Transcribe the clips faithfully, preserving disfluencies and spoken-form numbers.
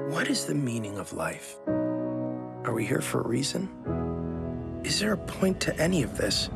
What is the meaning of life? Are we here for a reason? Is there a point to any of this?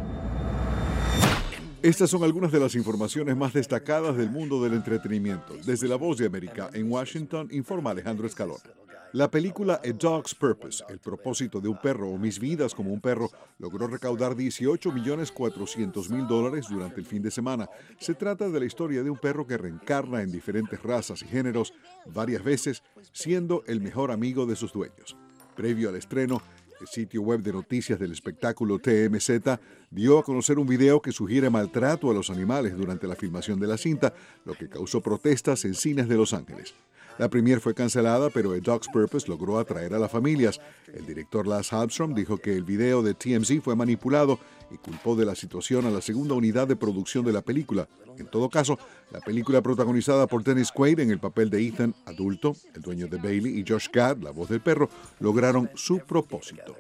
Estas son algunas de las informaciones más destacadas del mundo del entretenimiento. Desde La Voz de América, en Washington, informa Alejandro Escalona. La película A Dog's Purpose, El propósito de un perro o Mis vidas como un perro, logró recaudar dieciocho millones cuatrocientos mil dólares durante el fin de semana. Se trata de la historia de un perro que reencarna en diferentes razas y géneros varias veces, siendo el mejor amigo de sus dueños. Previo al estreno, el sitio web de noticias del espectáculo T M Z dio a conocer un video que sugiere maltrato a los animales durante la filmación de la cinta, lo que causó protestas en cines de Los Ángeles. La premier fue cancelada, pero A Dog's Purpose logró atraer a las familias. El director Lasse Hallström dijo que el video de T M Z fue manipulado y culpó de la situación a la segunda unidad de producción de la película. En todo caso, la película protagonizada por Dennis Quaid en el papel de Ethan, adulto, el dueño de Bailey, y Josh Gad, la voz del perro, lograron su propósito.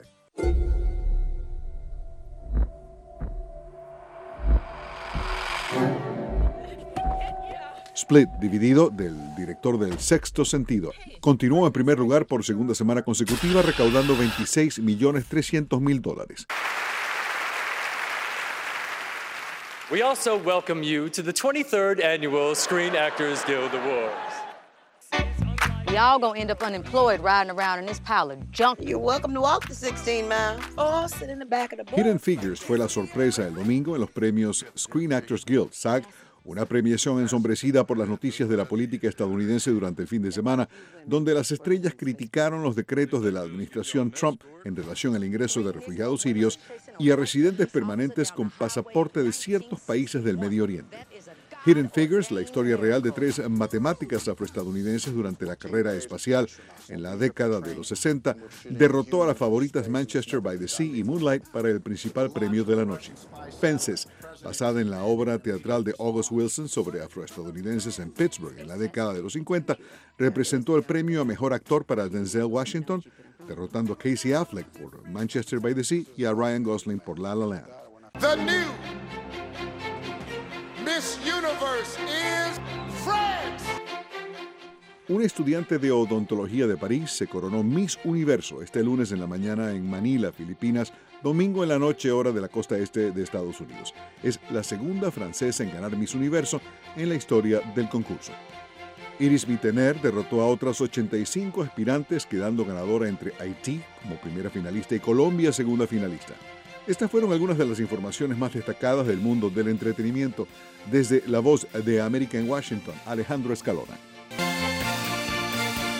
Split, dividido, del director del Sexto Sentido, continuó en primer lugar por segunda semana consecutiva, recaudando veintiséis millones trescientos mil dólares. We also welcome you to the twenty-third Annual Screen Actors Guild Awards. Y'all gonna end up unemployed riding around in this pile of junk. You're welcome to walk the sixteen miles or sit in the back of the bus. Hidden Figures fue la sorpresa el domingo en los premios Screen Actors Guild, SAG, una premiación ensombrecida por las noticias de la política estadounidense durante el fin de semana, donde las estrellas criticaron los decretos de la administración Trump en relación al ingreso de refugiados sirios y a residentes permanentes con pasaporte de ciertos países del Medio Oriente. Hidden Figures, la historia real de tres matemáticas afroestadounidenses durante la carrera espacial en la década de los sesenta, derrotó a las favoritas Manchester by the Sea y Moonlight para el principal premio de la noche. Fences, basada en la obra teatral de August Wilson sobre afroestadounidenses en Pittsburgh en la década de los cincuenta, representó el premio a mejor actor para Denzel Washington, derrotando a Casey Affleck por Manchester by the Sea y a Ryan Gosling por La La Land. The new Miss Universe is France. Un estudiante de odontología de París se coronó Miss Universo este lunes en la mañana en Manila, Filipinas, domingo en la noche hora de la costa este de Estados Unidos. Es la segunda francesa en ganar Miss Universo en la historia del concurso. Iris Mittener derrotó a otras ochenta y cinco aspirantes, quedando ganadora entre Haití como primera finalista y Colombia segunda finalista. Estas fueron algunas de las informaciones más destacadas del mundo del entretenimiento. Desde La Voz de América en Washington, Alejandro Escalona.